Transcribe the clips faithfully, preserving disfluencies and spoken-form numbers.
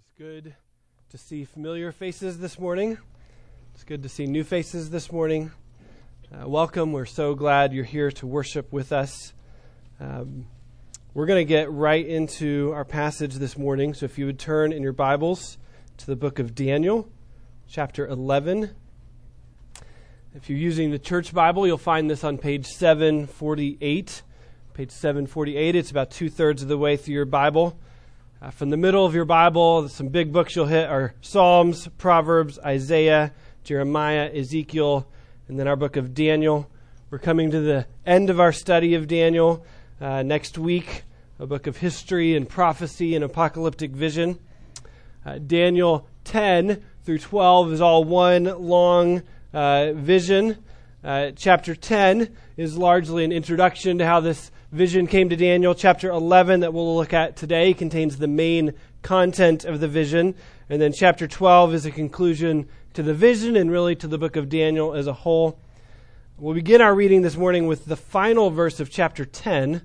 is good to see familiar faces this morning. It's good to see new faces this morning. Uh, welcome. We're so glad you're here to worship with us. Um, we're going to get right into our passage this morning. So if you would turn in your Bibles to the book of Daniel, chapter eleven. If you're using the church Bible, you'll find this on page seven forty-eight. Page seven forty-eight. It's about two-thirds of the way through your Bible. Uh, from the middle of your Bible, some big books you'll hit are Psalms, Proverbs, Isaiah, Jeremiah, Ezekiel, and then our book of Daniel. We're coming to the end of our study of Daniel. Uh, next week, a book of history and prophecy and apocalyptic vision. Uh, Daniel ten through twelve is all one long uh, vision. Uh, chapter ten is largely an introduction to how this vision came to Daniel. Chapter eleven that we'll look at today contains the main content of the vision. And then chapter twelve is a conclusion to the vision and really to the book of Daniel as a whole. We'll begin our reading this morning with the final verse of chapter ten.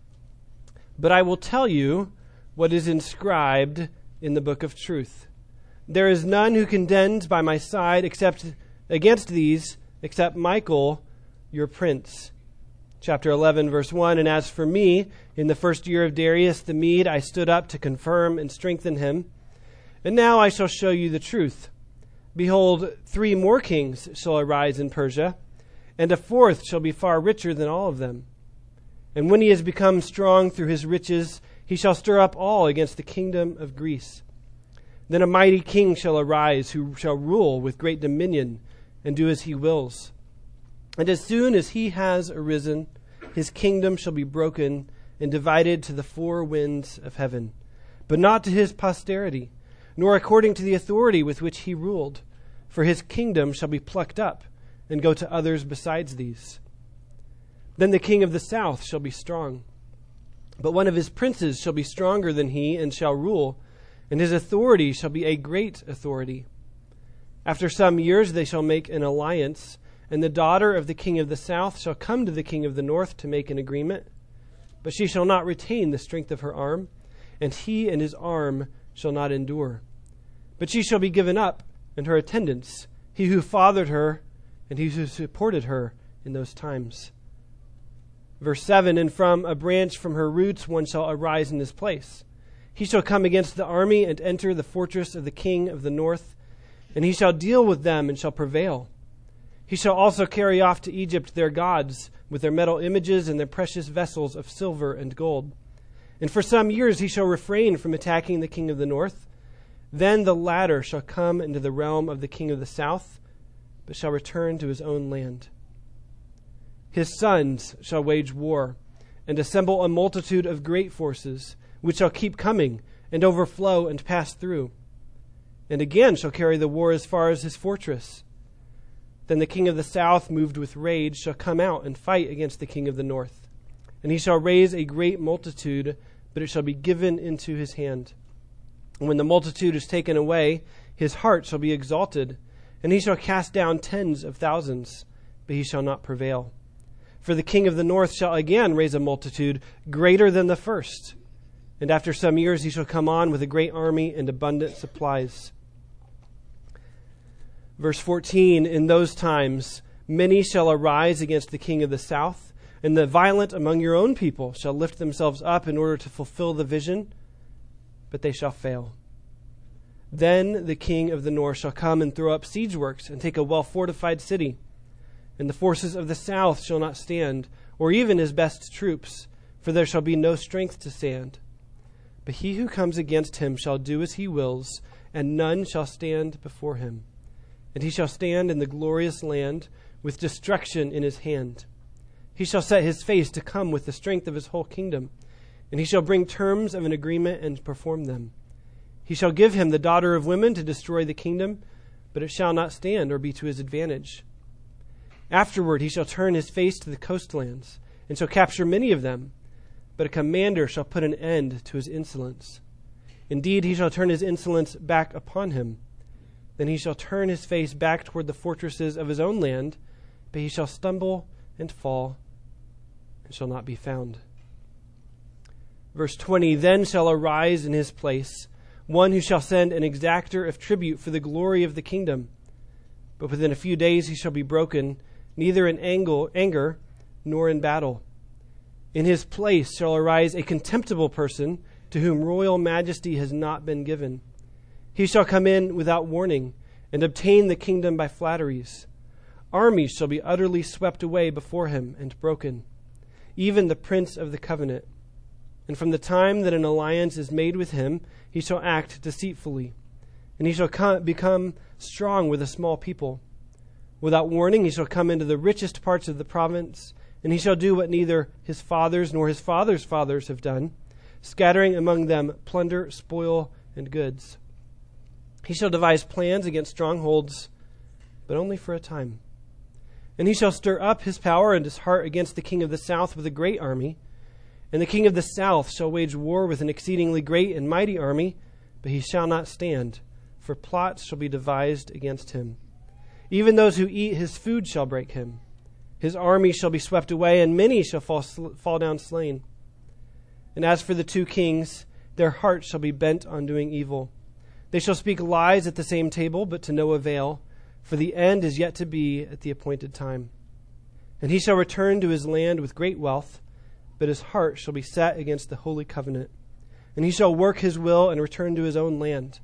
But I will tell you what is inscribed in the book of truth. There is none who contends by my side except against these, except Michael, your prince. Chapter eleven, verse one, and as for me, in the first year of Darius the Mede, I stood up to confirm and strengthen him. And now I shall show you the truth. Behold, three more kings shall arise in Persia, and a fourth shall be far richer than all of them. And when he has become strong through his riches, he shall stir up all against the kingdom of Greece. Then a mighty king shall arise, who shall rule with great dominion, and do as he wills. And as soon as he has arisen, his kingdom shall be broken and divided to the four winds of heaven, but not to his posterity, nor according to the authority with which he ruled. For his kingdom shall be plucked up and go to others besides these. Then the king of the south shall be strong, but one of his princes shall be stronger than he and shall rule, and his authority shall be a great authority. After some years they shall make an alliance, and the daughter of the king of the south shall come to the king of the north to make an agreement. But she shall not retain the strength of her arm, and he and his arm shall not endure. But she shall be given up, and her attendants, he who fathered her, and he who supported her in those times. Verse seven, and from a branch from her roots one shall arise in his place. He shall come against the army and enter the fortress of the king of the north, and he shall deal with them and shall prevail. He shall also carry off to Egypt their gods with their metal images and their precious vessels of silver and gold. And for some years he shall refrain from attacking the king of the north. Then the latter shall come into the realm of the king of the south, but shall return to his own land. His sons shall wage war and assemble a multitude of great forces, which shall keep coming and overflow and pass through, and again shall carry the war as far as his fortress. Then the king of the south, moved with rage, shall come out and fight against the king of the north. And he shall raise a great multitude, but it shall be given into his hand. And when the multitude is taken away, his heart shall be exalted, and he shall cast down tens of thousands, but he shall not prevail. For the king of the north shall again raise a multitude greater than the first. And after some years he shall come on with a great army and abundant supplies. Verse fourteen, in those times many shall arise against the king of the south, and the violent among your own people shall lift themselves up in order to fulfill the vision, but they shall fail. Then the king of the north shall come and throw up siege works and take a well-fortified city, and the forces of the south shall not stand, or even his best troops, for there shall be no strength to stand. But he who comes against him shall do as he wills, and none shall stand before him. And he shall stand in the glorious land with destruction in his hand. He shall set his face to come with the strength of his whole kingdom, and he shall bring terms of an agreement and perform them. He shall give him the daughter of women to destroy the kingdom, but it shall not stand or be to his advantage. Afterward he shall turn his face to the coastlands, and shall capture many of them, but a commander shall put an end to his insolence. Indeed, he shall turn his insolence back upon him. Then he shall turn his face back toward the fortresses of his own land, but he shall stumble and fall and shall not be found. Verse twenty, then shall arise in his place one who shall send an exactor of tribute for the glory of the kingdom. But within a few days he shall be broken, neither in anger nor in battle. In his place shall arise a contemptible person, to whom royal majesty has not been given. He shall come in without warning, and obtain the kingdom by flatteries. Armies shall be utterly swept away before him and broken, even the prince of the covenant. And from the time that an alliance is made with him, he shall act deceitfully, and he shall come, become strong with a small people. Without warning he shall come into the richest parts of the province, and he shall do what neither his fathers nor his fathers' fathers have done, scattering among them plunder, spoil, and goods. He shall devise plans against strongholds, but only for a time. And he shall stir up his power and his heart against the king of the south with a great army. And the king of the south shall wage war with an exceedingly great and mighty army, but he shall not stand, for plots shall be devised against him. Even those who eat his food shall break him. His army shall be swept away, and many shall fall, fall down slain. And as for the two kings, their hearts shall be bent on doing evil. They shall speak lies at the same table, but to no avail, for the end is yet to be at the appointed time. And he shall return to his land with great wealth, but his heart shall be set against the holy covenant. And he shall work his will and return to his own land.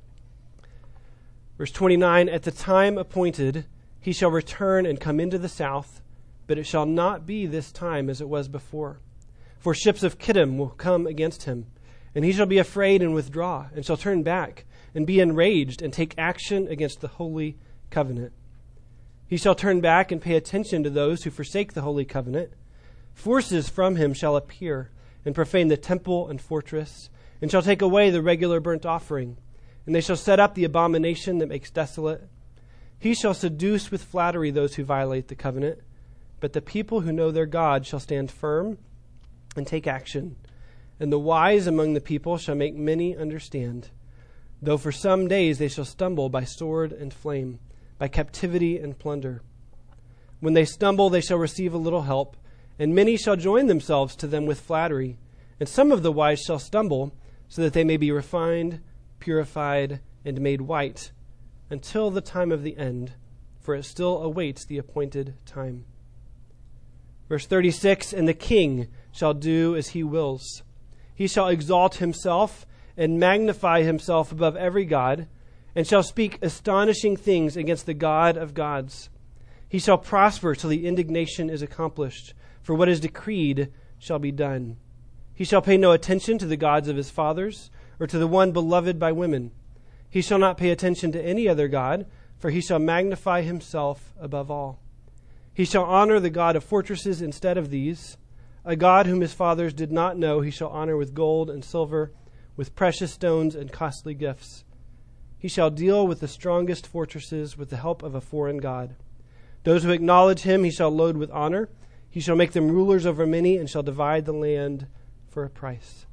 Verse twenty-nine, at the time appointed, he shall return and come into the south, but it shall not be this time as it was before. For ships of Kittim will come against him, and he shall be afraid and withdraw, and shall turn back, and be enraged, and take action against the holy covenant. He shall turn back and pay attention to those who forsake the holy covenant. Forces from him shall appear, and profane the temple and fortress, and shall take away the regular burnt offering, and they shall set up the abomination that makes desolate. He shall seduce with flattery those who violate the covenant, but the people who know their God shall stand firm and take action, and the wise among the people shall make many understand. Though for some days they shall stumble by sword and flame, by captivity and plunder. When they stumble, they shall receive a little help, and many shall join themselves to them with flattery, and some of the wise shall stumble, so that they may be refined, purified, and made white, until the time of the end, for it still awaits the appointed time. Verse thirty-six, and the king shall do as he wills. He shall exalt himself and magnify himself above every god, and shall speak astonishing things against the God of gods. He shall prosper till the indignation is accomplished, for what is decreed shall be done. He shall pay no attention to the gods of his fathers, or to the one beloved by women. He shall not pay attention to any other god, for he shall magnify himself above all. He shall honor the God of fortresses instead of these. A God whom his fathers did not know he shall honor with gold and silver, with precious stones and costly gifts. He shall deal with the strongest fortresses with the help of a foreign god. Those who acknowledge him he shall load with honor. He shall make them rulers over many, and shall divide the land for a price.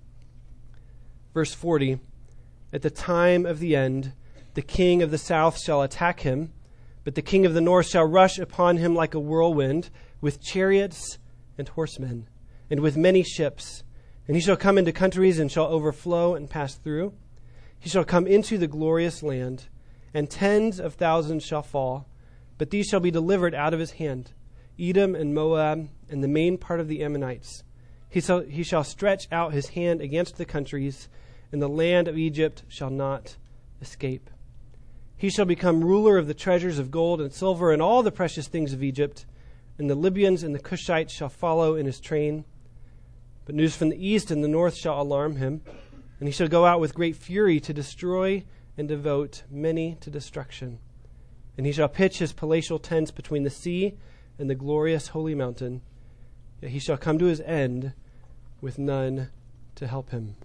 Verse forty, at the time of the end, the king of the south shall attack him, but the king of the north shall rush upon him like a whirlwind, with chariots and horsemen, and with many ships. And he shall come into countries and shall overflow and pass through. He shall come into the glorious land, and tens of thousands shall fall, but these shall be delivered out of his hand, Edom and Moab, and the main part of the Ammonites. He shall, he shall stretch out his hand against the countries, and the land of Egypt shall not escape. He shall become ruler of the treasures of gold and silver and all the precious things of Egypt, and the Libyans and the Cushites shall follow in his train. But news from the east and the north shall alarm him, and he shall go out with great fury to destroy and devote many to destruction. And he shall pitch his palatial tents between the sea and the glorious holy mountain. Yet he shall come to his end with none to help him.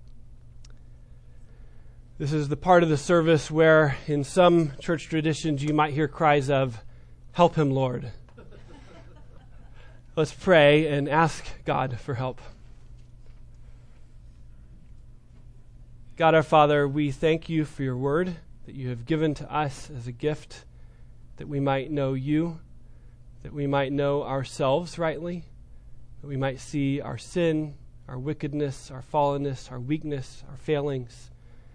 This is the part of the service where in some church traditions you might hear cries of, "Help him, Lord." Let's pray and ask God for help. God our Father, we thank you for your word that you have given to us as a gift, that we might know you, that we might know ourselves rightly, that we might see our sin, our wickedness, our fallenness, our weakness, our failings,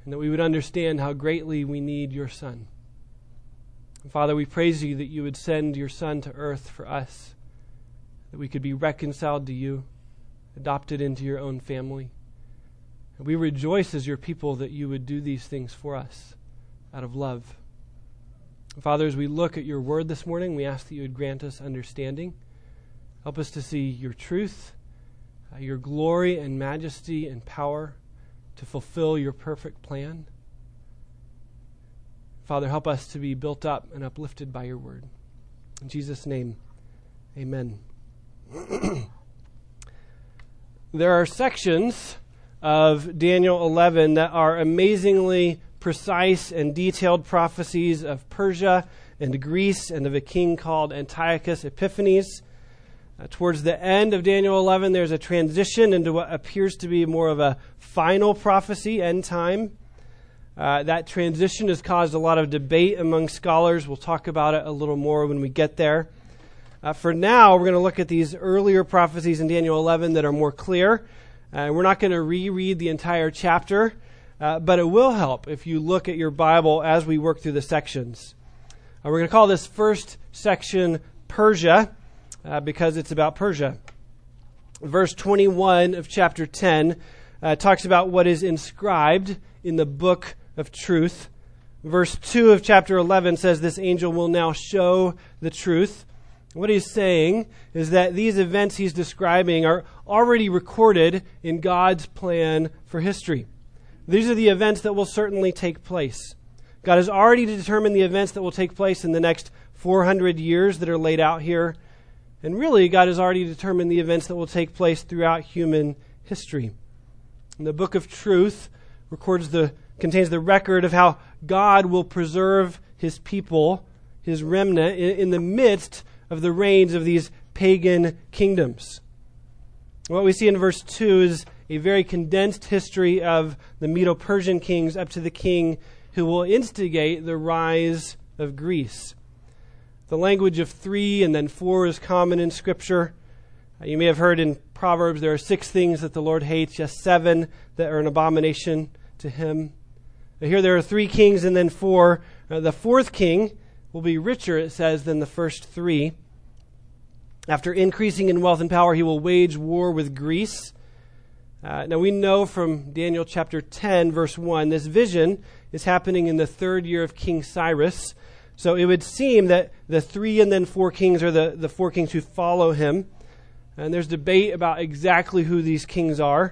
and that we would understand how greatly we need your Son. And Father, we praise you that you would send your Son to earth for us, that we could be reconciled to you, adopted into your own family. And we rejoice as your people that you would do these things for us out of love. Father, as we look at your word this morning, we ask that you would grant us understanding. Help us to see your truth, uh, your glory and majesty and power to fulfill your perfect plan. Father, help us to be built up and uplifted by your word. In Jesus' name, amen. There are sections of Daniel eleven that are amazingly precise and detailed prophecies of Persia and Greece and of a king called Antiochus Epiphanes. Uh, towards the end of Daniel eleven, there's a transition into what appears to be more of a final prophecy, end time. Uh, that transition has caused a lot of debate among scholars. We'll talk about it a little more when we get there. Uh, for now, we're going to look at these earlier prophecies in Daniel eleven that are more clear. Uh, we're not going to reread the entire chapter, uh, but it will help if you look at your Bible as we work through the sections. Uh, we're going to call this first section Persia, Uh, because it's about Persia. Verse twenty-one of chapter ten uh, talks about what is inscribed in the book of truth. Verse two of chapter eleven says this angel will now show the truth. What he's saying is that these events he's describing are already recorded in God's plan for history. These are the events that will certainly take place. God has already determined the events that will take place in the next four hundred years that are laid out here. And really, God has already determined the events that will take place throughout human history. And the book of truth records the contains the record of how God will preserve his people, his remnant, in, in the midst of the reigns of these pagan kingdoms. What we see in verse two is a very condensed history of the Medo-Persian kings up to the king who will instigate the rise of Greece. The language of three and then four is common in Scripture. Uh, you may have heard in Proverbs there are six things that the Lord hates, yes, seven that are an abomination to him. But here there are three kings and then four. Uh, the fourth king will be richer, it says, than the first three. After increasing in wealth and power, he will wage war with Greece. Uh, now we know from Daniel chapter ten, verse one, this vision is happening in the third year of King Cyrus. So it would seem that the three and then four kings are the, the four kings who follow him. And there's debate about exactly who these kings are.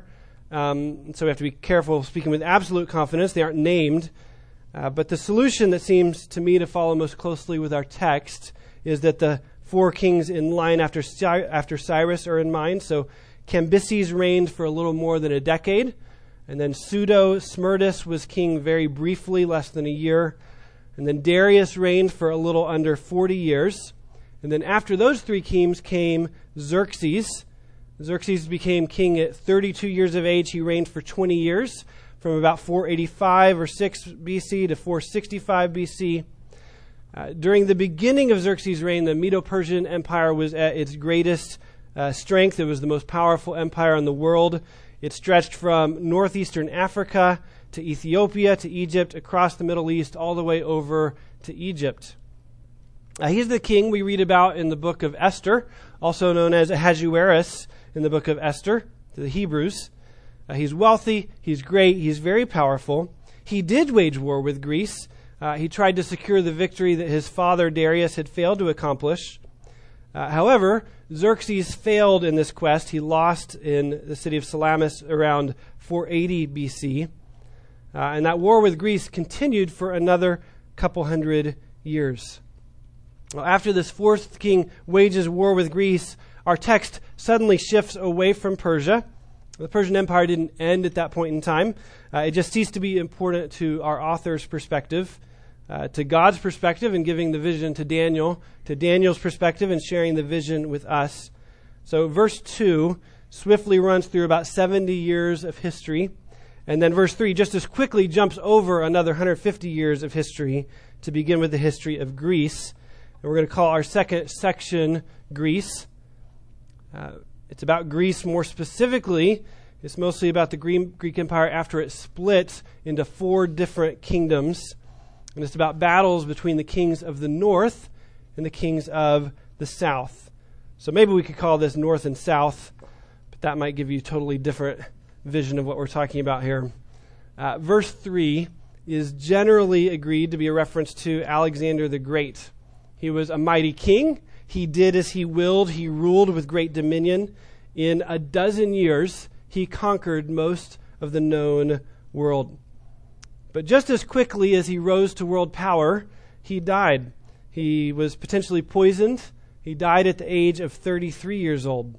Um, so we have to be careful speaking with absolute confidence. They aren't named. Uh, but the solution that seems to me to follow most closely with our text is that the four kings in line after, Cy- after Cyrus are in mind. So Cambyses reigned for a little more than a decade. And then Pseudo-Smerdis was king very briefly, less than a year. And then Darius reigned for a little under forty years. And then after those three kings came Xerxes. Xerxes became king at thirty-two years of age. He reigned for twenty years, from about four eighty-five or six B C to four sixty-five B C. Uh, during the beginning of Xerxes' reign, the Medo-Persian Empire was at its greatest uh, strength. It was the most powerful empire in the world. It stretched from northeastern Africa to Ethiopia, to Egypt, across the Middle East, all the way over to Egypt. Uh, he's the king we read about in the book of Esther, also known as Ahasuerus in the book of Esther, to the Hebrews. Uh, he's wealthy, he's great, he's very powerful. He did wage war with Greece. Uh, he tried to secure the victory that his father Darius had failed to accomplish. Uh, however, Xerxes failed in this quest. He lost in the city of Salamis around four eighty B C. Uh, and that war with Greece continued for another couple hundred years. Well, after this fourth king wages war with Greece, our text suddenly shifts away from Persia. The Persian Empire didn't end at that point in time. Uh, it just ceased to be important to our author's perspective, uh, to God's perspective in giving the vision to Daniel, to Daniel's perspective in sharing the vision with us. So verse two swiftly runs through about seventy years of history. And then verse three just as quickly jumps over another one hundred fifty years of history to begin with the history of Greece. And we're going to call our second section Greece. Uh, it's about Greece more specifically. It's mostly about the Greek Empire after it split into four different kingdoms. And it's about battles between the kings of the north and the kings of the south. So maybe we could call this north and south, but that might give you a totally different vision of what we're talking about here. Uh, verse three is generally agreed to be a reference to Alexander the Great. He was a mighty king. He did as he willed. He ruled with great dominion. In a dozen years, he conquered most of the known world. But just as quickly as he rose to world power, he died. He was potentially poisoned. He died at the age of thirty-three years old.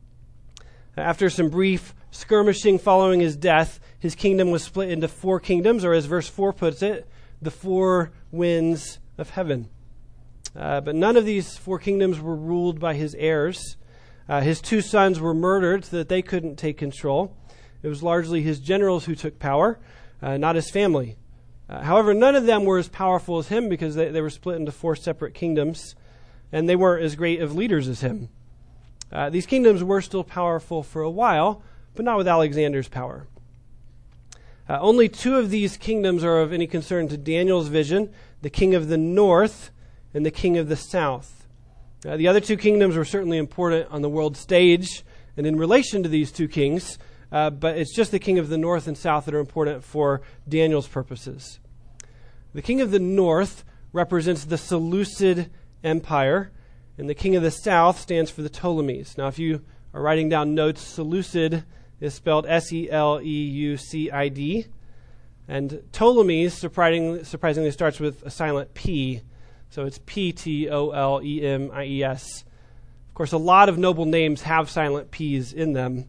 After some brief skirmishing following his death, his kingdom was split into four kingdoms, or as verse four puts it, the four winds of heaven. Uh, but none of these four kingdoms were ruled by his heirs. Uh, his two sons were murdered so that they couldn't take control. It was largely his generals who took power, uh, not his family. Uh, however, none of them were as powerful as him because they, they were split into four separate kingdoms, and they weren't as great of leaders as him. Uh, these kingdoms were still powerful for a while, but not with Alexander's power. Uh, only two of these kingdoms are of any concern to Daniel's vision, the king of the north and the king of the south. Uh, the other two kingdoms were certainly important on the world stage and in relation to these two kings, uh, but it's just the king of the north and south that are important for Daniel's purposes. The king of the north represents the Seleucid Empire, and the king of the south stands for the Ptolemies. Now, if you are writing down notes, Seleucid is spelled S E L E U C I D, and Ptolemies surprisingly, surprisingly starts with a silent P. So it's P T O L E M I E S. Of course, a lot of noble names have silent P's in them.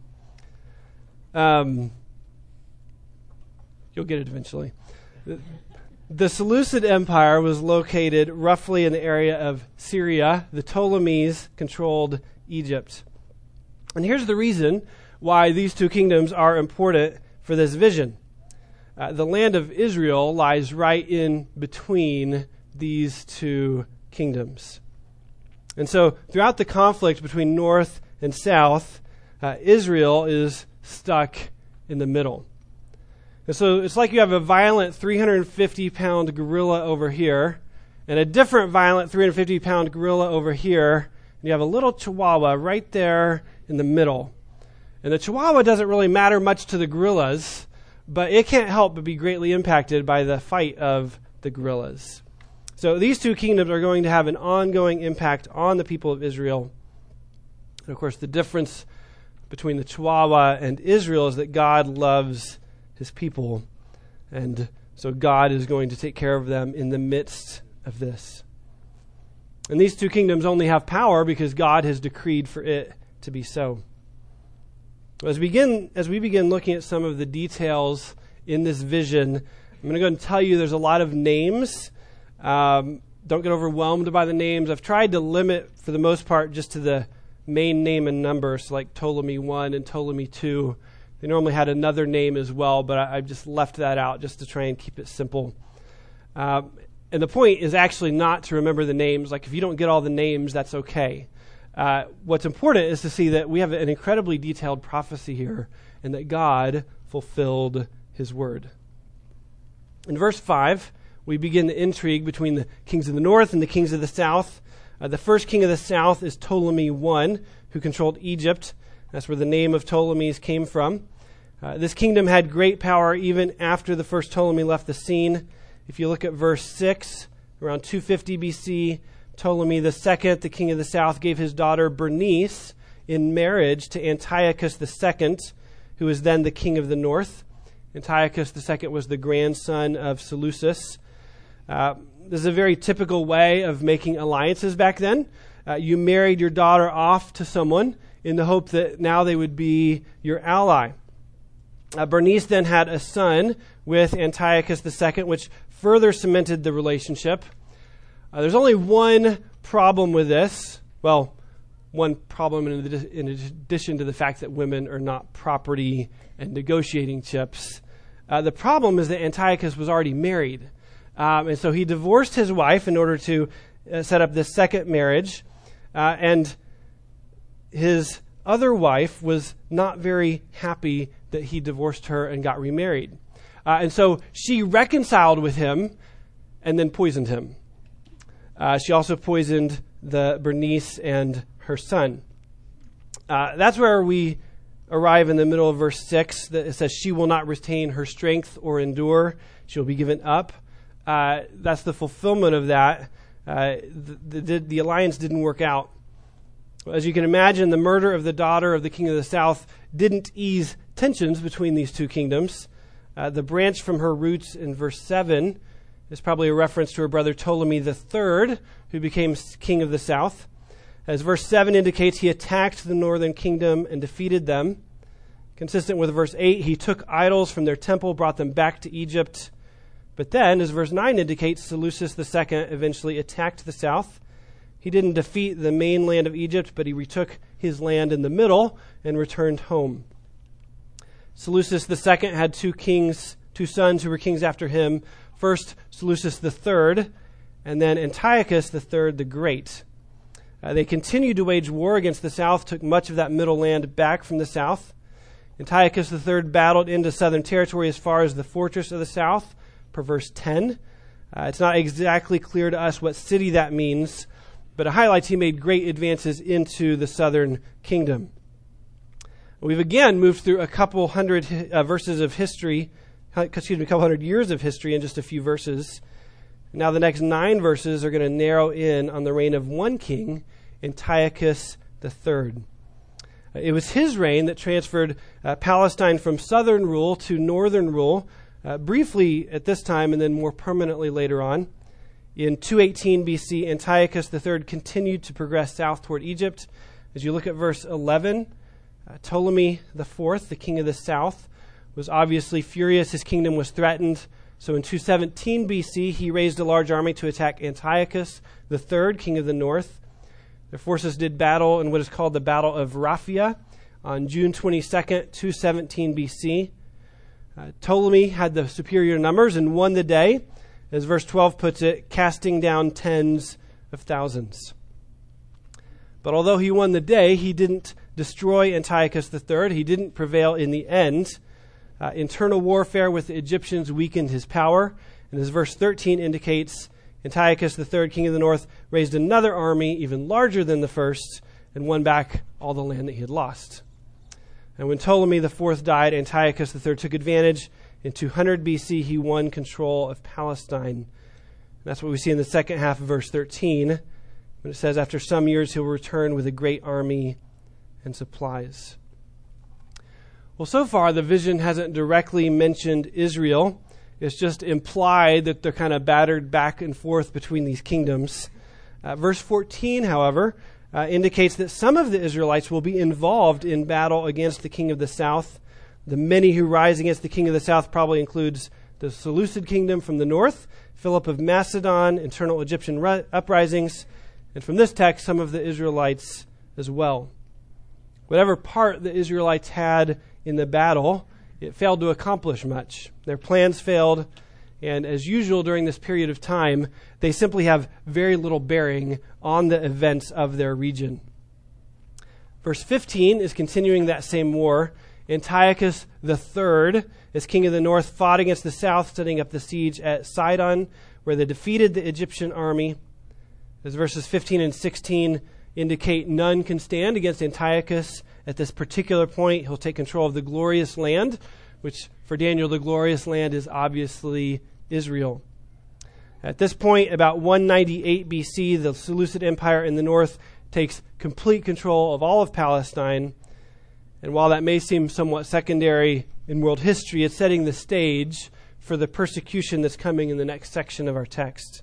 Um, you'll get it eventually. The, the Seleucid Empire was located roughly in the area of Syria. The Ptolemies controlled Egypt. And here's the reason why these two kingdoms are important for this vision. Uh, the land of Israel lies right in between these two kingdoms. And so throughout the conflict between north and south, uh, Israel is stuck in the middle. And so it's like you have a violent three hundred fifty pound gorilla over here and a different violent three hundred fifty pound gorilla over here, and you have a little chihuahua right there in the middle. And the chihuahua doesn't really matter much to the gorillas, but it can't help but be greatly impacted by the fight of the gorillas. So these two kingdoms are going to have an ongoing impact on the people of Israel. And of course, the difference between the Chihuahua and Israel is that God loves his people. And so God is going to take care of them in the midst of this. And these two kingdoms only have power because God has decreed for it to be so. As we begin, as we begin looking at some of the details in this vision, I'm going to go and tell you there's a lot of names. Um, don't get overwhelmed by the names. I've tried to limit, for the most part, just to the main name and numbers, like Ptolemy one and Ptolemy two. They normally had another name as well, but I, I've just left that out just to try and keep it simple. Um, and the point is actually not to remember the names. Like, if you don't get all the names, that's okay. Uh, what's important is to see that we have an incredibly detailed prophecy here and that God fulfilled his word. In verse five, we begin the intrigue between the kings of the north and the kings of the south. Uh, the first king of the south is Ptolemy one, who controlled Egypt. That's where the name of Ptolemies came from. Uh, this kingdom had great power even after the first Ptolemy left the scene. If you look at verse six, around two fifty B C, Ptolemy the second, the king of the south, gave his daughter Bernice in marriage to Antiochus the second, who was then the king of the north. Antiochus the second was the grandson of Seleucus. Uh, this is a very typical way of making alliances back then. Uh, you married your daughter off to someone in the hope that now they would be your ally. Uh, Bernice then had a son with Antiochus the second, which further cemented the relationship. Uh, there's only one problem with this. Well, one problem in, in addition to the fact that women are not property and negotiating chips. Uh, the problem is that Antiochus was already married. Um, and so he divorced his wife in order to uh, set up this second marriage. Uh, and his other wife was not very happy that he divorced her and got remarried. Uh, and so she reconciled with him and then poisoned him. Uh, she also poisoned the Bernice and her son. Uh, that's where we arrive in the middle of verse six. That it says, she will not retain her strength or endure. She will be given up. Uh, that's the fulfillment of that. Uh, the, the, the alliance didn't work out. As you can imagine, the murder of the daughter of the king of the south didn't ease tensions between these two kingdoms. Uh, the branch from her roots in verse seven is probably a reference to her brother Ptolemy the third, who became king of the south. As verse seven indicates, he attacked the northern kingdom and defeated them. Consistent with verse eight, he took idols from their temple, brought them back to Egypt. But then, as verse nine indicates, Seleucus the second eventually attacked the south. He didn't defeat the mainland of Egypt, but he retook his land in the middle and returned home. Seleucus the second had two kings, two sons who were kings after him. First, Seleucus the third, and then Antiochus the third the Great. Uh, they continued to wage war against the south, took much of that middle land back from the south. Antiochus the third battled into southern territory as far as the fortress of the south, per verse ten. Uh, it's not exactly clear to us what city that means, but it highlights he made great advances into the southern kingdom. We've again moved through a couple hundred uh, verses of history, excuse me, a couple hundred years of history in just a few verses. Now the next nine verses are going to narrow in on the reign of one king, Antiochus the third. Uh, it was his reign that transferred uh, Palestine from southern rule to northern rule, uh, briefly at this time and then more permanently later on. In two eighteen B C, Antiochus the third continued to progress south toward Egypt. As you look at verse eleven, uh, Ptolemy the fourth, the king of the south, was obviously furious. His kingdom was threatened. So in two seventeen B C, he raised a large army to attack Antiochus the third, king of the north. Their forces did battle in what is called the Battle of Raphia on June twenty-second, two seventeen B C. Uh, Ptolemy had the superior numbers and won the day, as verse twelve puts it, casting down tens of thousands. But although he won the day, he didn't destroy Antiochus the third. He didn't prevail in the end. Uh, internal warfare with the Egyptians weakened his power. And as verse thirteen indicates, Antiochus the third, king of the north, raised another army even larger than the first and won back all the land that he had lost. And when Ptolemy the fourth died, Antiochus the third took advantage. In two hundred B C, he won control of Palestine. And that's what we see in the second half of verse thirteen, when it says, after some years he'll return with a great army and supplies. Well, so far the vision hasn't directly mentioned Israel. It's just implied that they're kind of battered back and forth between these kingdoms. Uh, verse fourteen, however, uh, indicates that some of the Israelites will be involved in battle against the king of the south. The many who rise against the king of the south probably includes the Seleucid kingdom from the north, Philip of Macedon, internal Egyptian ru- uprisings, and from this text, some of the Israelites as well. Whatever part the Israelites had in the battle, it failed to accomplish much. Their plans failed, and as usual during this period of time, they simply have very little bearing on the events of their region. Verse fifteen is continuing that same war. Antiochus the third, as king of the north, fought against the south, setting up the siege at Sidon, where they defeated the Egyptian army. As verses fifteen and sixteen indicate, none can stand against Antiochus. At this particular point, he'll take control of the glorious land, which for Daniel, the glorious land is obviously Israel. At this point, about one ninety-eight B C, the Seleucid Empire in the north takes complete control of all of Palestine. And while that may seem somewhat secondary in world history, it's setting the stage for the persecution that's coming in the next section of our text.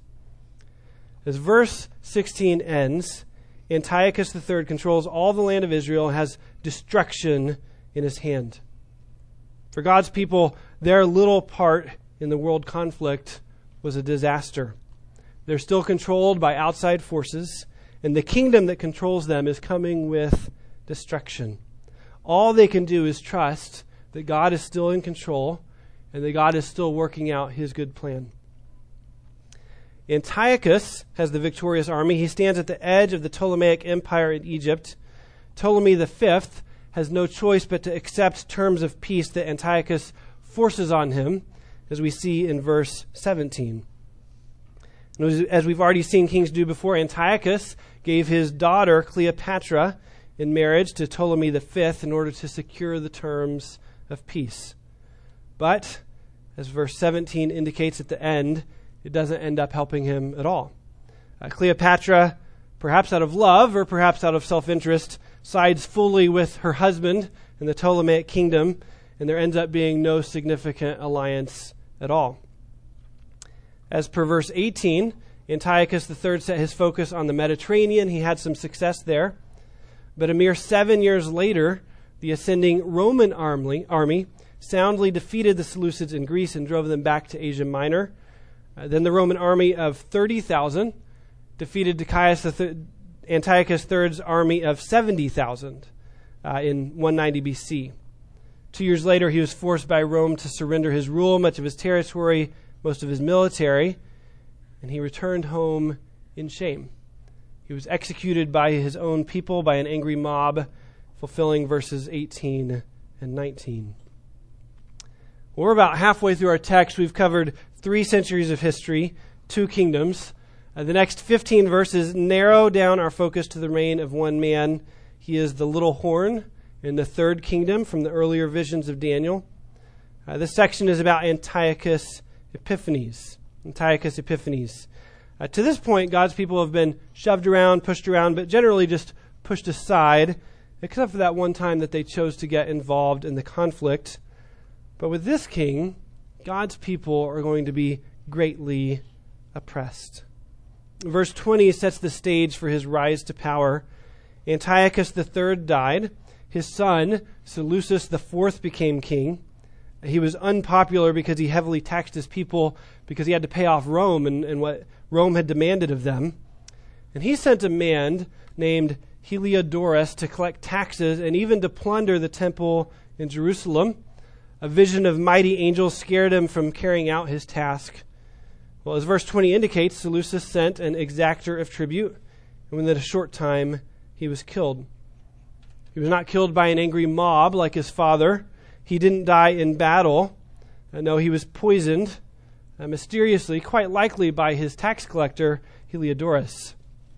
As verse sixteen ends, Antiochus the third controls all the land of Israel and has destruction in his hand. For God's people, their little part in the world conflict was a disaster. They're still controlled by outside forces, and the kingdom that controls them is coming with destruction. All they can do is trust that God is still in control and that God is still working out his good plan. Antiochus has the victorious army. He stands at the edge of the Ptolemaic Empire in Egypt. Ptolemy the Fifth has no choice but to accept terms of peace that Antiochus forces on him, as we see in verse seventeen. And as we've already seen kings do before, Antiochus gave his daughter Cleopatra in marriage to Ptolemy the Fifth in order to secure the terms of peace. But, as verse seventeen indicates at the end, it doesn't end up helping him at all. Uh, Cleopatra, perhaps out of love or perhaps out of self-interest, sides fully with her husband in the Ptolemaic kingdom, and there ends up being no significant alliance at all. As per verse eighteen, Antiochus the Third set his focus on the Mediterranean. He had some success there. But a mere seven years later, the ascending Roman army, army soundly defeated the Seleucids in Greece and drove them back to Asia Minor. Uh, then the Roman army of thirty thousand defeated Antiochus the Th- Antiochus the Third's army of seventy thousand uh, in one ninety B C. Two years later, he was forced by Rome to surrender his rule, much of his territory, most of his military, and he returned home in shame. He was executed by his own people, by an angry mob, fulfilling verses eighteen and nineteen. We're about halfway through our text. We've covered three centuries of history, two kingdoms. Uh, the next fifteen verses narrow down our focus to the reign of one man. He is the little horn in the third kingdom from the earlier visions of Daniel. Uh, this section is about Antiochus Epiphanes. Antiochus Epiphanes. Uh, to this point, God's people have been shoved around, pushed around, but generally just pushed aside, except for that one time that they chose to get involved in the conflict. But with this king, God's people are going to be greatly oppressed. Verse twenty sets the stage for his rise to power. Antiochus the Third died. His son, Seleucus the Fourth, became king. He was unpopular because he heavily taxed his people because he had to pay off Rome and, and what Rome had demanded of them. And he sent a man named Heliodorus to collect taxes and even to plunder the temple in Jerusalem. A vision of mighty angels scared him from carrying out his task. Well, as verse twenty indicates, Seleucus sent an exactor of tribute, and within a short time he was killed. He was not killed by an angry mob like his father. He didn't die in battle. Uh, no, he was poisoned uh, mysteriously, quite likely by his tax collector, Heliodorus.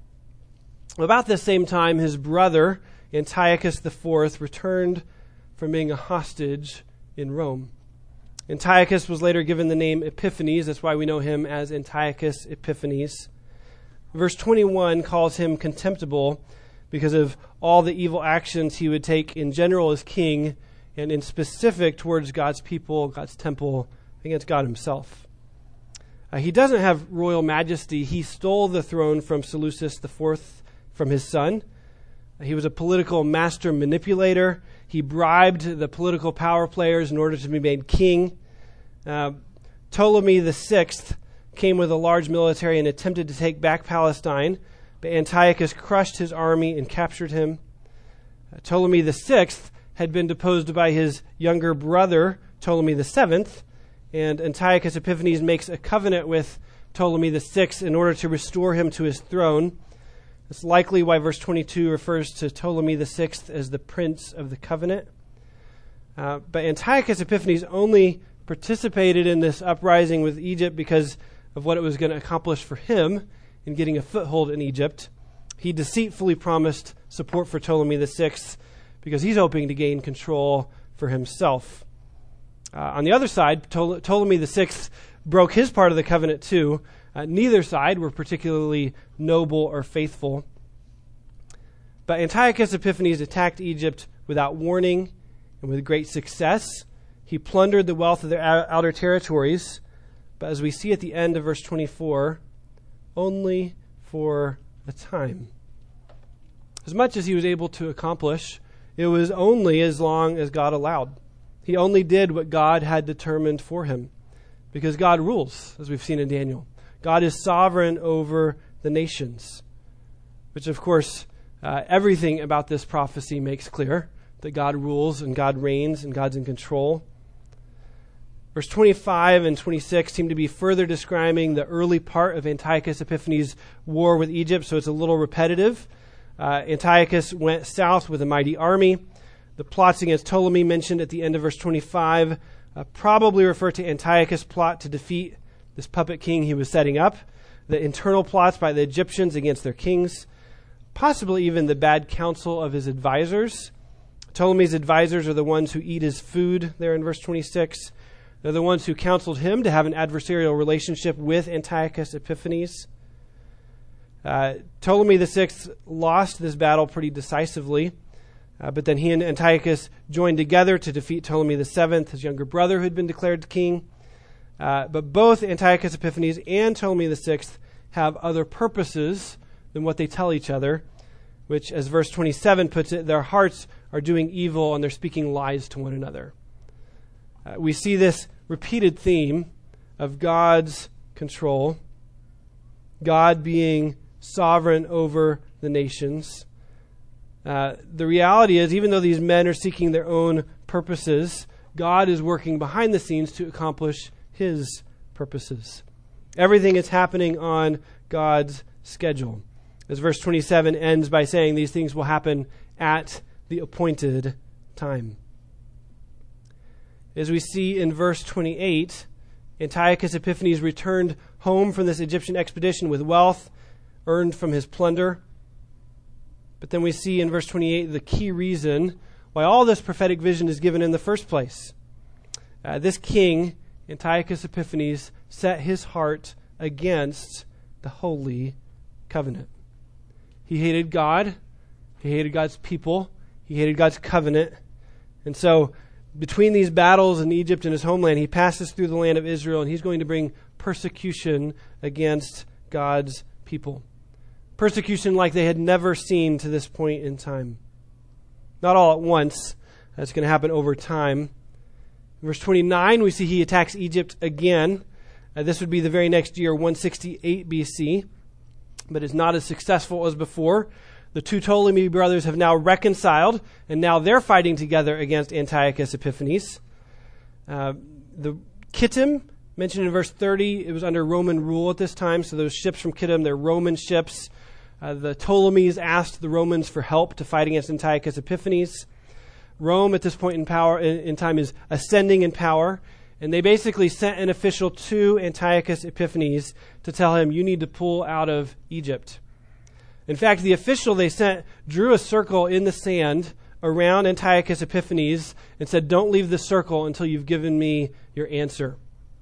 About this same time, his brother, Antiochus the Fourth, returned from being a hostage in Rome. Antiochus was later given the name Epiphanes. That's why we know him as Antiochus Epiphanes. Verse twenty-one calls him contemptible because of all the evil actions he would take in general as king and in specific towards God's people, God's temple, against God himself. Uh, he doesn't have royal majesty. He stole the throne from Seleucus the Fourth from his son. He was a political master manipulator. He bribed the political power players in order to be made king. Uh, Ptolemy the Sixth came with a large military and attempted to take back Palestine, but Antiochus crushed his army and captured him. Uh, Ptolemy the Sixth had been deposed by his younger brother, Ptolemy the Seventh, and Antiochus Epiphanes makes a covenant with Ptolemy the Sixth in order to restore him to his throne. It's likely why verse twenty-two refers to Ptolemy the Sixth as the prince of the covenant. Uh, but Antiochus Epiphanes only participated in this uprising with Egypt because of what it was going to accomplish for him in getting a foothold in Egypt. He deceitfully promised support for Ptolemy the Sixth because he's hoping to gain control for himself. Uh, on the other side, Ptole- Ptolemy the Sixth broke his part of the covenant too. Uh, neither side were particularly noble or faithful. But Antiochus Epiphanes attacked Egypt without warning and with great success. He plundered the wealth of their outer territories, but as we see at the end of verse twenty-four, only for a time. As much as he was able to accomplish, it was only as long as God allowed. He only did what God had determined for him, because God rules, as we've seen in Daniel. God is sovereign over the nations, which, of course, uh, everything about this prophecy makes clear that God rules and God reigns and God's in control. Verse twenty-five and twenty-six seem to be further describing the early part of Antiochus Epiphanes' war with Egypt, so it's a little repetitive. uh, Antiochus went south with a mighty army. The plots against Ptolemy mentioned at the end of verse twenty-five uh, probably refer to Antiochus' plot to defeat this puppet king he was setting up, the internal plots by the Egyptians against their kings, possibly even the bad counsel of his advisors. Ptolemy's advisors are the ones who eat his food there in verse twenty-six. They're the ones who counseled him to have an adversarial relationship with Antiochus Epiphanes. Uh, Ptolemy the Sixth lost this battle pretty decisively, uh, but then he and Antiochus joined together to defeat Ptolemy the Seventh, his younger brother who had been declared king. Uh, but both Antiochus Epiphanes and Ptolemy the Sixth have other purposes than what they tell each other, which, as verse twenty-seven puts it, their hearts are doing evil and they're speaking lies to one another. Uh, we see this repeated theme of God's control, God being sovereign over the nations. Uh, the reality is, even though these men are seeking their own purposes, God is working behind the scenes to accomplish his purposes. Everything is happening on God's schedule. As verse twenty-seven ends by saying these things will happen at the appointed time. As we see in verse twenty-eight, Antiochus Epiphanes returned home from this Egyptian expedition with wealth earned from his plunder. But then we see in verse twenty-eight the key reason why all this prophetic vision is given in the first place. Uh, this king, Antiochus Epiphanes, set his heart against the holy covenant. He hated God. He hated God's people. He hated God's covenant. And so between these battles in Egypt and his homeland, he passes through the land of Israel, and he's going to bring persecution against God's people. Persecution like they had never seen to this point in time. Not all at once. That's going to happen over time. In verse twenty-nine, we see he attacks Egypt again. Uh, this would be the very next year, one sixty-eight B C, but is not as successful as before. The two Ptolemy brothers have now reconciled, and now they're fighting together against Antiochus Epiphanes. Uh, the Kittim, mentioned in verse thirty, it was under Roman rule at this time, so those ships from Kittim, they're Roman ships. Uh, the Ptolemies asked the Romans for help to fight against Antiochus Epiphanes. Rome, at this point in power in, in time, is ascending in power, and they basically sent an official to Antiochus Epiphanes to tell him, you need to pull out of Egypt. In fact, the official they sent drew a circle in the sand around Antiochus Epiphanes and said, don't leave the circle until you've given me your answer.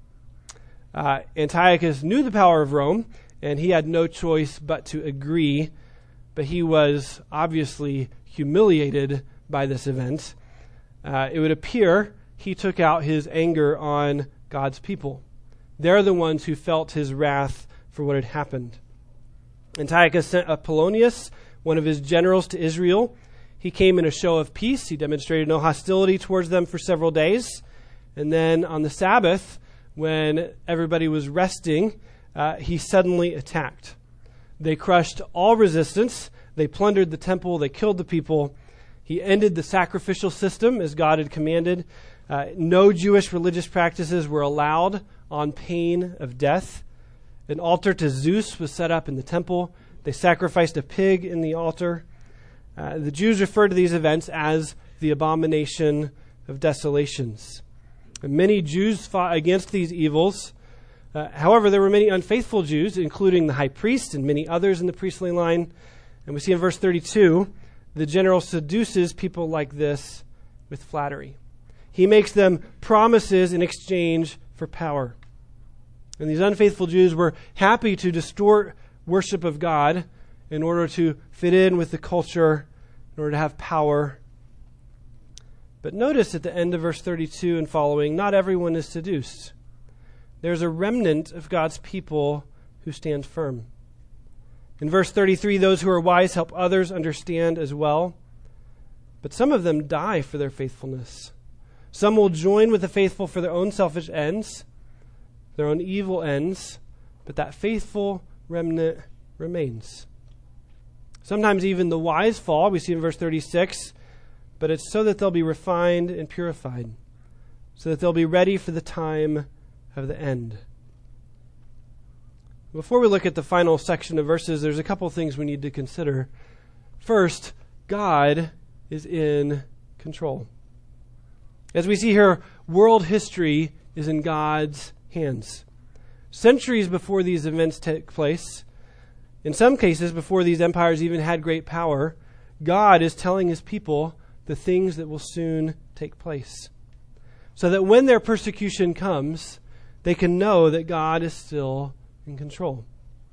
Uh, Antiochus knew the power of Rome, and he had no choice but to agree, but he was obviously humiliated by this event. Uh, it would appear he took out his anger on God's people. They're the ones who felt his wrath for what had happened. Antiochus sent Apollonius, one of his generals, to Israel. He came in a show of peace. He demonstrated no hostility towards them for several days. And then on the Sabbath, when everybody was resting, uh, he suddenly attacked. They crushed all resistance. They plundered the temple. They killed the people. He ended the sacrificial system as God had commanded. Uh, no Jewish religious practices were allowed on pain of death. An altar to Zeus was set up in the temple. They sacrificed a pig in the altar. Uh, the Jews refer to these events as the abomination of desolations. And many Jews fought against these evils. Uh, however, there were many unfaithful Jews, including the high priest and many others in the priestly line. And we see in verse thirty-two, the general seduces people like this with flattery. He makes them promises in exchange for power. And these unfaithful Jews were happy to distort worship of God in order to fit in with the culture, in order to have power. But notice at the end of verse thirty-two and following, not everyone is seduced. There's a remnant of God's people who stand firm. In verse thirty-three, those who are wise help others understand as well. But some of them die for their faithfulness. Some will join with the faithful for their own selfish ends, their own evil ends, but that faithful remnant remains. Sometimes even the wise fall, we see in verse thirty-six, but it's so that they'll be refined and purified, so that they'll be ready for the time of the end. Before we look at the final section of verses, there's a couple things we need to consider. First, God is in control. As we see here, world history is in God's hands. Centuries before these events take place, in some cases before these empires even had great power, God is telling his people the things that will soon take place, so that when their persecution comes, they can know that God is still in control.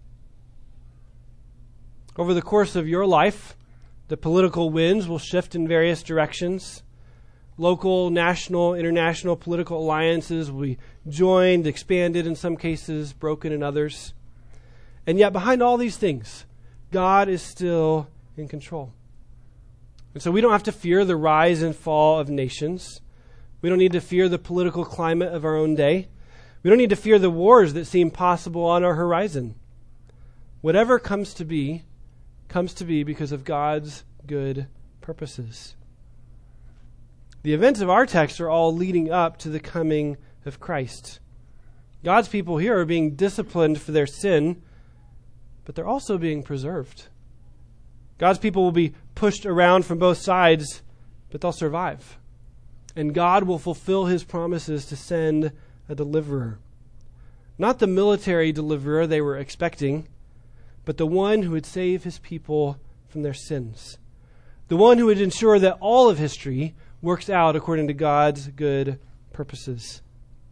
Over the course of your life, the political winds will shift in various directions. Local, national, international political alliances will be joined, expanded in some cases, broken in others. And yet behind all these things, God is still in control. And so we don't have to fear the rise and fall of nations. We don't need to fear the political climate of our own day. We don't need to fear the wars that seem possible on our horizon. Whatever comes to be, comes to be because of God's good purposes. The events of our text are all leading up to the coming of Christ. God's people here are being disciplined for their sin, but they're also being preserved. God's people will be pushed around from both sides, but they'll survive. And God will fulfill his promises to send a deliverer. Not the military deliverer they were expecting, but the one who would save his people from their sins. The one who would ensure that all of history works out according to God's good purposes.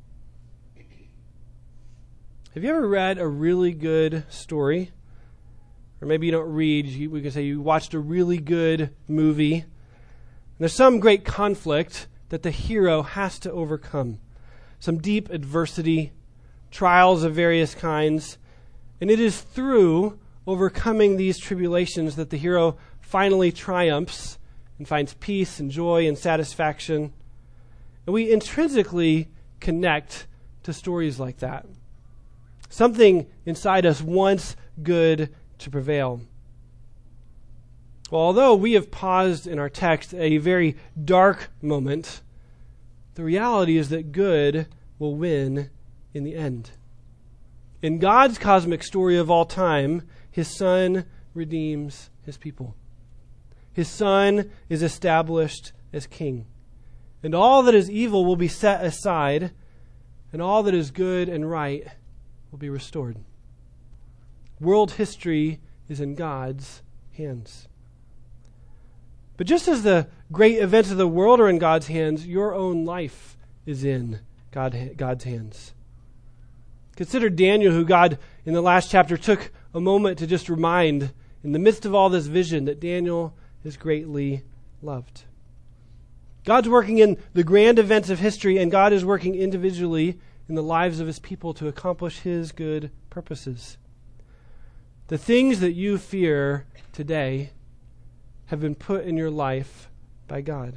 Have you ever read a really good story? Or maybe you don't read, you, we can say you watched a really good movie. And there's some great conflict that the hero has to overcome. Some deep adversity, trials of various kinds. And it is through overcoming these tribulations that the hero finally triumphs and finds peace and joy and satisfaction. And we intrinsically connect to stories like that. Something inside us wants good to prevail. Well, although we have paused in our text a very dark moment, the reality is that good will win in the end. In God's cosmic story of all time, his Son redeems his people. His Son is established as king. And all that is evil will be set aside, and all that is good and right will be restored. World history is in God's hands. But just as the great events of the world are in God's hands, your own life is in God, God's hands. Consider Daniel, who God, in the last chapter, took a moment to just remind, in the midst of all this vision, that Daniel is greatly loved. God's working in the grand events of history, and God is working individually in the lives of his people to accomplish his good purposes. The things that you fear today have been put in your life by God.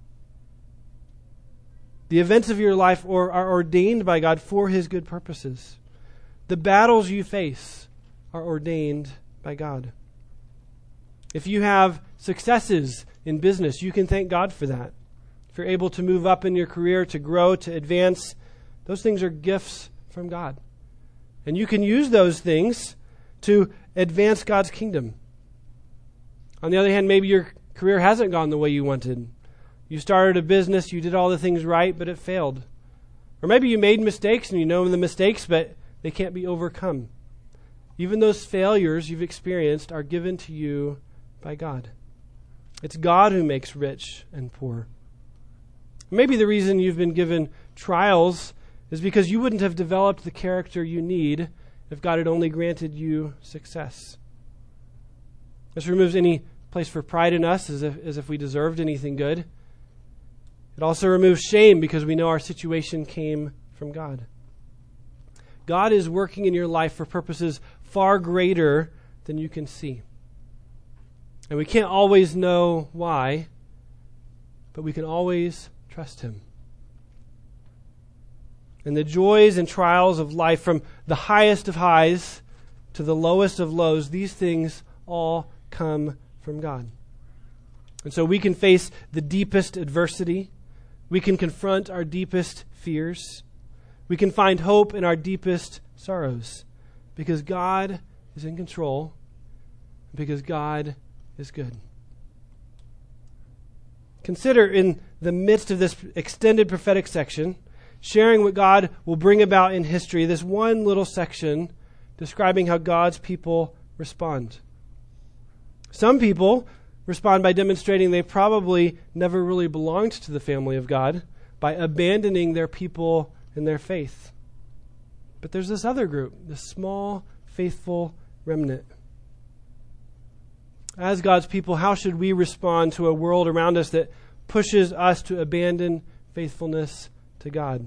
The events of your life are ordained by God for his good purposes. The battles you face are ordained by God. If you have successes in business, you can thank God for that. If you're able to move up in your career, to grow, to advance, those things are gifts from God. And you can use those things to advance God's kingdom. On the other hand, maybe your career hasn't gone the way you wanted. You started a business, you did all the things right, but it failed. Or maybe you made mistakes and you know the mistakes, but they can't be overcome. Even those failures you've experienced are given to you by God. It's God who makes rich and poor. Maybe the reason you've been given trials is because you wouldn't have developed the character you need if God had only granted you success. This removes any place for pride in us as if, as if we deserved anything good. It also removes shame because we know our situation came from God. God is working in your life for purposes far greater than you can see. And we can't always know why, but we can always trust him. And the joys and trials of life, from the highest of highs to the lowest of lows, these things all come from God. And so we can face the deepest adversity. We can confront our deepest fears. We can find hope in our deepest sorrows because God is in control, because God is good. Consider in the midst of this extended prophetic section, sharing what God will bring about in history, this one little section describing how God's people respond. Some people respond by demonstrating they probably never really belonged to the family of God, by abandoning their people and their faith. But there's this other group, this small, faithful remnant. As God's people, how should we respond to a world around us that pushes us to abandon faithfulness to God?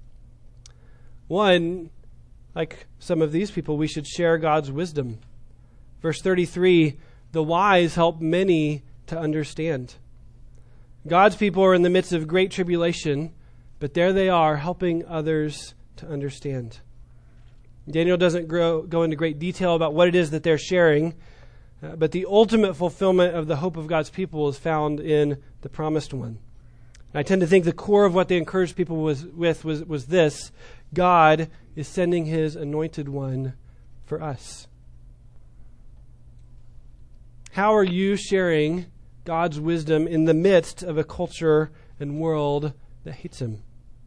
One, like some of these people, we should share God's wisdom. Verse thirty-three, the wise help many to understand. God's people are in the midst of great tribulation, but there they are helping others to understand. Daniel doesn't grow, go into great detail about what it is that they're sharing, uh, but the ultimate fulfillment of the hope of God's people is found in the promised one. And I tend to think the core of what they encouraged people was, with was, was this: God is sending his anointed one for us. How are you sharing God's wisdom in the midst of a culture and world that hates him?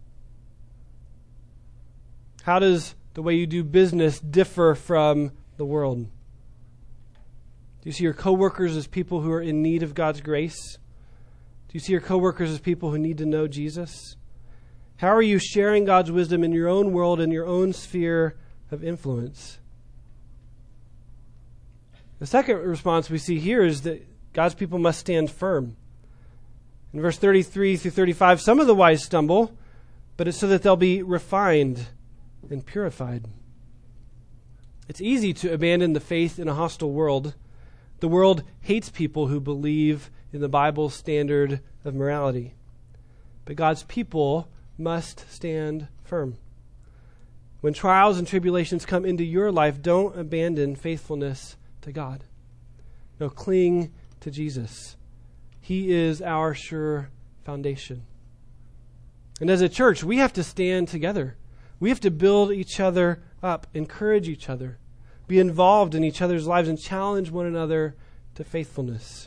How does the way you do business differ from the world? Do you see your coworkers as people who are in need of God's grace? Do you see your coworkers as people who need to know Jesus? How are you sharing God's wisdom in your own world and your own sphere of influence? The second response we see here is that God's people must stand firm. In verse thirty-three through thirty-five, some of the wise stumble, but it's so that they'll be refined and purified. It's easy to abandon the faith in a hostile world. The world hates people who believe in the Bible's standard of morality. But God's people must stand firm. When trials and tribulations come into your life, don't abandon faithfulness to God. No, cling to Jesus. He is our sure foundation. And as a church, we have to stand together. We have to build each other up, encourage each other, be involved in each other's lives, and challenge one another to faithfulness.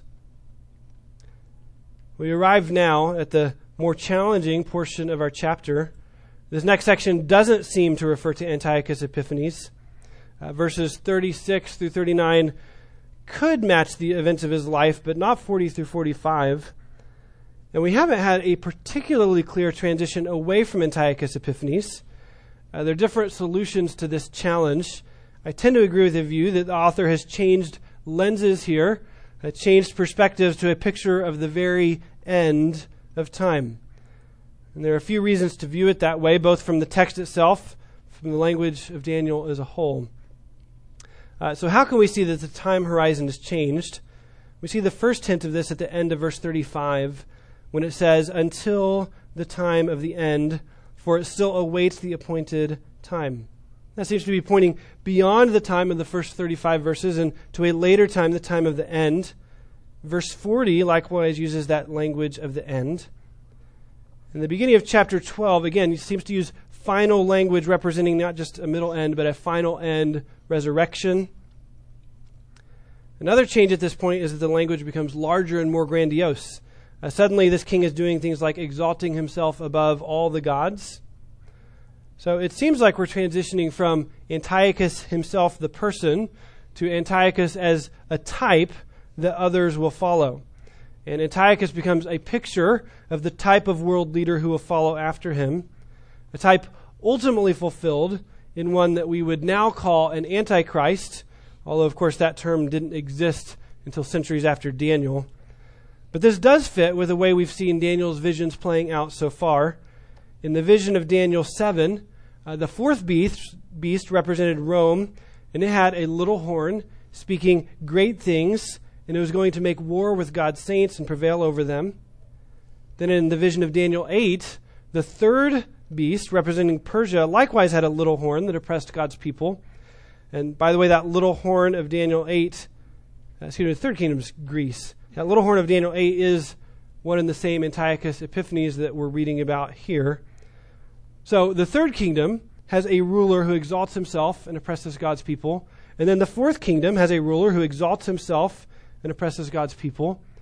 We arrive now at the more challenging portion of our chapter. This next section doesn't seem to refer to Antiochus Epiphanes. Uh, verses thirty-six through thirty-nine could match the events of his life, but not forty through forty-five. And we haven't had a particularly clear transition away from Antiochus Epiphanes. Uh, there are different solutions to this challenge. I tend to agree with the view that the author has changed lenses here, uh, changed perspectives to a picture of the very end of time. And there are a few reasons to view it that way, both from the text itself, from the language of Daniel as a whole. Uh, so how can we see that the time horizon has changed? We see the first hint of this at the end of verse thirty-five, when it says, until the time of the end, for it still awaits the appointed time. That seems to be pointing beyond the time of the first thirty-five verses and to a later time, the time of the end. Verse forty likewise uses that language of the end. In the beginning of chapter twelve, again, he seems to use final language representing not just a middle end, but a final end resurrection. Another change at this point is that the language becomes larger and more grandiose. Uh, suddenly, this king is doing things like exalting himself above all the gods. So it seems like we're transitioning from Antiochus himself, the person, to Antiochus as a type that others will follow. And Antiochus becomes a picture of the type of world leader who will follow after him, a type ultimately fulfilled in one that we would now call an antichrist, although, of course, that term didn't exist until centuries after Daniel. But this does fit with the way we've seen Daniel's visions playing out so far. In the vision of Daniel seven, uh, the fourth beast, beast represented Rome, and it had a little horn speaking great things, and it was going to make war with God's saints and prevail over them. Then in the vision of Daniel eight, the third beast, representing Persia, likewise had a little horn that oppressed God's people. And by the way, that little horn of Daniel eight, uh, excuse me, the third kingdom's Greece. That little horn of Daniel eight is one and the same Antiochus Epiphanes that we're reading about here. So the third kingdom has a ruler who exalts himself and oppresses God's people. And then the fourth kingdom has a ruler who exalts himself and oppresses God's people.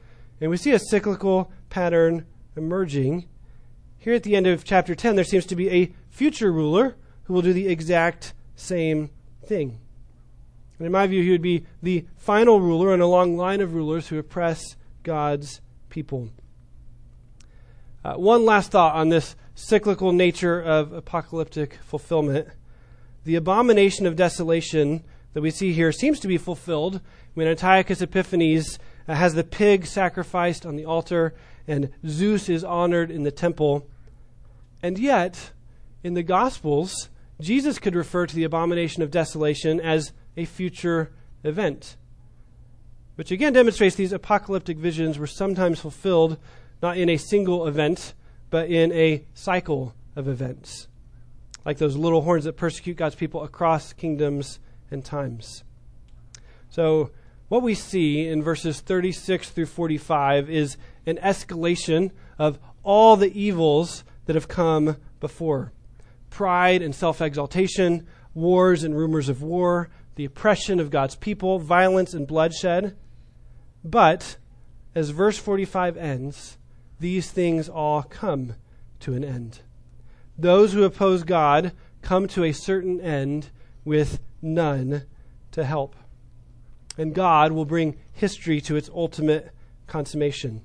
And we see a cyclical pattern emerging. Here at the end of chapter ten, there seems to be a future ruler who will do the exact same thing. And in my view, he would be the final ruler in a long line of rulers who oppress God's people. Uh, one last thought on this cyclical nature of apocalyptic fulfillment. The abomination of desolation that we see here seems to be fulfilled when Antiochus Epiphanes uh, has the pig sacrificed on the altar and Zeus is honored in the temple. And yet, in the Gospels, Jesus could refer to the abomination of desolation as a future event, which again demonstrates these apocalyptic visions were sometimes fulfilled not in a single event, but in a cycle of events, like those little horns that persecute God's people across kingdoms and times. So what we see in verses thirty-six through forty-five is an escalation of all the evils that have come before. Pride and self-exaltation, wars and rumors of war, the oppression of God's people, violence and bloodshed. But as verse forty-five ends, these things all come to an end. Those who oppose God come to a certain end with none to help. And God will bring history to its ultimate consummation.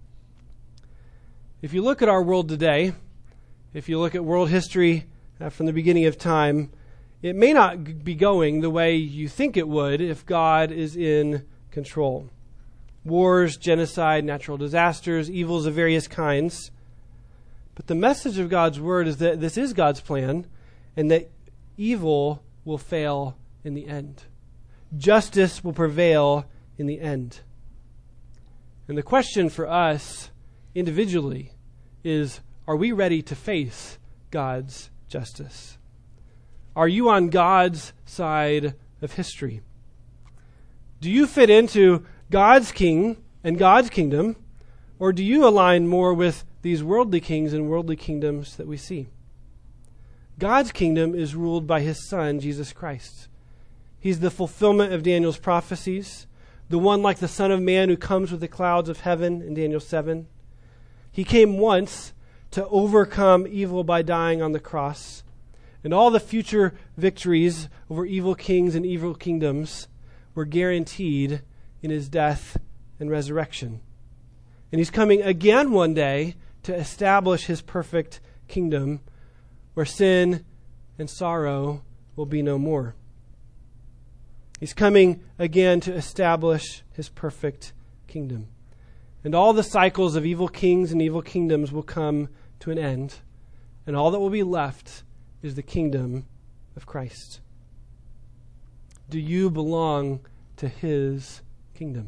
If you look at our world today, if you look at world history uh, from the beginning of time, it may not g- be going the way you think it would if God is in control. Wars, genocide, natural disasters, evils of various kinds. But the message of God's word is that this is God's plan and that evil will fail in the end. Justice will prevail in the end. And the question for us individually is, are we ready to face God's justice? Are you on God's side of history? Do you fit into God's king and God's kingdom, or do you align more with these worldly kings and worldly kingdoms that we see? God's kingdom is ruled by his Son, Jesus Christ. He's the fulfillment of Daniel's prophecies, the one like the Son of Man who comes with the clouds of heaven in Daniel seven. He came once to overcome evil by dying on the cross, and all the future victories over evil kings and evil kingdoms were guaranteed in his death and resurrection. And he's coming again one day to establish his perfect kingdom where sin and sorrow will be no more. He's coming again to establish his perfect kingdom. And all the cycles of evil kings and evil kingdoms will come to an end. And all that will be left is the kingdom of Christ. Do you belong to his kingdom?